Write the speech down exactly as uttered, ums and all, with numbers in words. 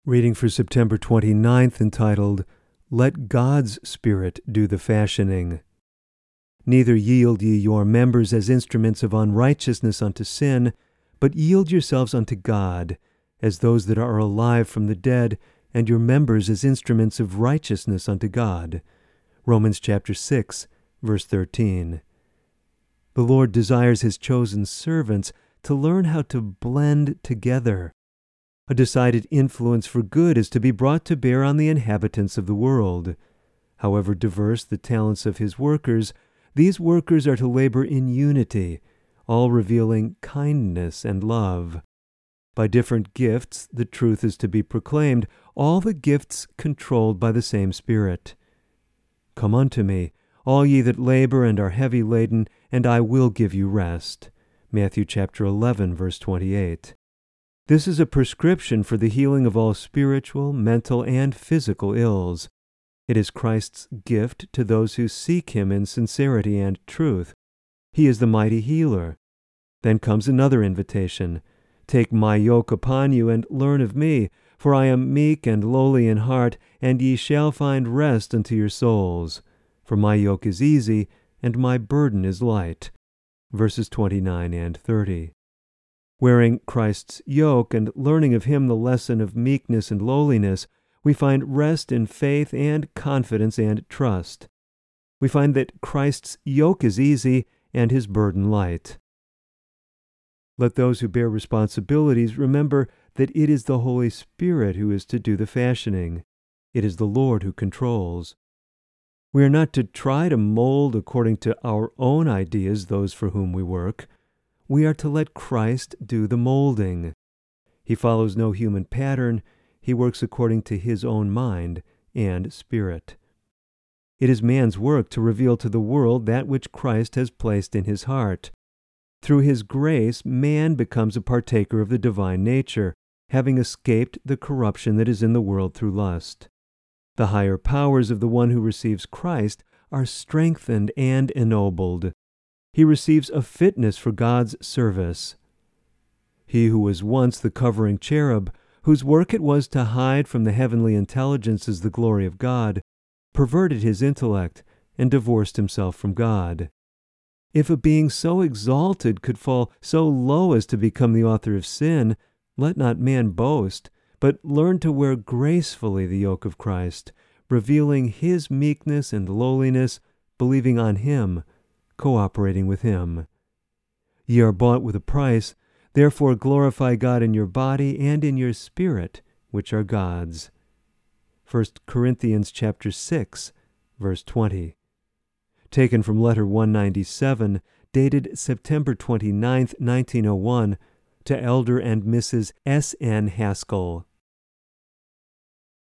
Reading for September twenty-ninth, entitled, Let God's Spirit Do the Fashioning. Neither yield ye your members as instruments of unrighteousness unto sin, but yield yourselves unto God, as those that are alive from the dead, and your members as instruments of righteousness unto God. Romans chapter six, verse thirteen. The Lord desires his chosen servants to learn how to blend together. A decided influence for good is to be brought to bear on the inhabitants of the world. However diverse the talents of his workers, these workers are to labor in unity, all revealing kindness and love. By different gifts the truth is to be proclaimed, all the gifts controlled by the same Spirit. Come unto me, all ye that labor and are heavy laden, and I will give you rest. Matthew chapter eleven, verse twenty-eight. This is a prescription for the healing of all spiritual, mental, and physical ills. It is Christ's gift to those who seek him in sincerity and truth. He is the mighty healer. Then comes another invitation. Take my yoke upon you and learn of me, for I am meek and lowly in heart, and ye shall find rest unto your souls. For my yoke is easy, and my burden is light. Verses twenty-nine and thirty. Wearing Christ's yoke and learning of him the lesson of meekness and lowliness, we find rest in faith and confidence and trust. We find that Christ's yoke is easy and his burden light. Let those who bear responsibilities remember that it is the Holy Spirit who is to do the fashioning. It is the Lord who controls. We are not to try to mold according to our own ideas those for whom we work. We are to let Christ do the molding. He follows no human pattern. He works according to his own mind and spirit. It is man's work to reveal to the world that which Christ has placed in his heart. Through his grace, man becomes a partaker of the divine nature, having escaped the corruption that is in the world through lust. The higher powers of the one who receives Christ are strengthened and ennobled. He receives a fitness for God's service. He who was once the covering cherub, whose work it was to hide from the heavenly intelligences the glory of God, perverted his intellect and divorced himself from God. If a being so exalted could fall so low as to become the author of sin, let not man boast, but learn to wear gracefully the yoke of Christ, revealing his meekness and lowliness, believing on him, cooperating with him. Ye are bought with a price, therefore glorify God in your body and in your spirit, which are God's. First Corinthians chapter six, verse twenty. Taken from letter one ninety-seven, dated September twenty-ninth, nineteen oh one, to Elder and Missus S N Haskell.